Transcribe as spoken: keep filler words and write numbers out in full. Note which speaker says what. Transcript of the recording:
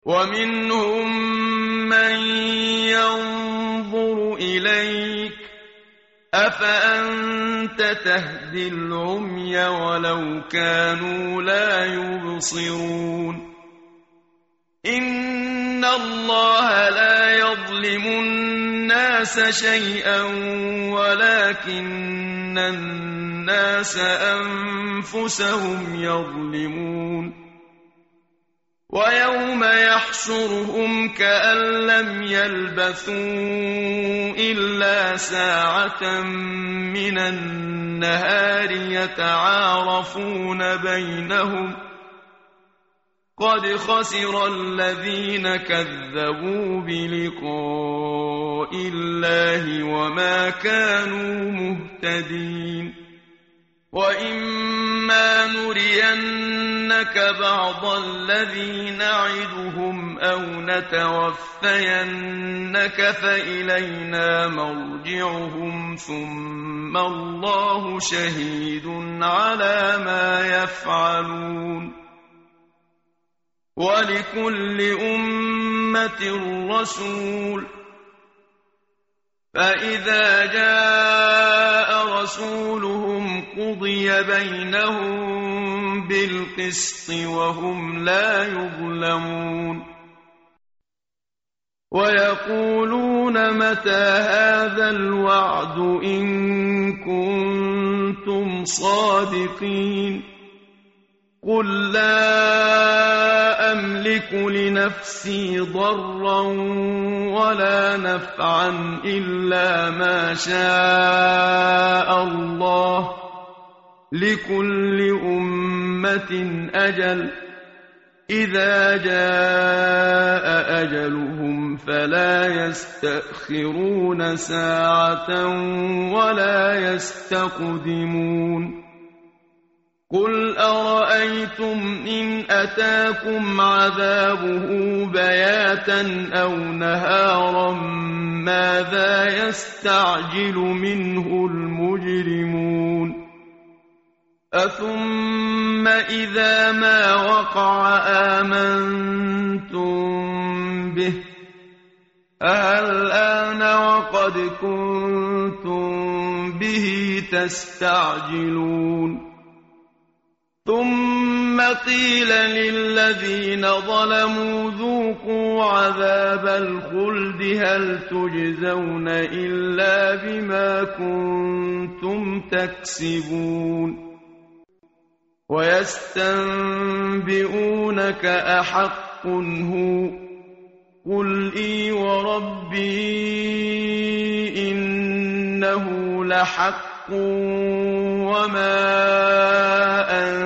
Speaker 1: ومنهم من ينظر إليك أفأنت تهدي العمي ولو كانوا لا يبصرون إن الله لا يظلم الناس شيئا ولكن الناس أنفسهم يظلمون ويوم يحشرهم كأن لم يلبثوا إلا ساعة من النهار يتعارفون بينهم قد خسر الذين كذبوا بلقاء الله وما كانوا مهتدين وإما نرينك بعض الذي نعدهم أو نتوفينك فإلينا مرجعهم ثم الله شهيد على ما يفعلون ولكل أمة رسول فإذا جاء رسولهم قضي بينهم بالقسط وهم لا يظلمون ويقولون متى هذا الوعد إن كنتم صادقين قل لا أملك لنفسي ضرا ولا نفعا إلا ما شاء الله لكل أمة أجل إذا جاء أجلهم فلا يستأخرون ساعة ولا يستقدمون قل أرأيتم إن أتاكم عذابه بياتا أو نهارا ماذا يستعجل منه المجرمون أثم إذا ما وقع آمنتم به الآن وقد كنتم به تستعجلون ثم قيل للذين ظلموا ذوقوا عذاب الخلد هل تجزون إلا بما كنتم تكسبون ويستنبئونك أحق هو قل إي وربي إنه لحق وما أنتم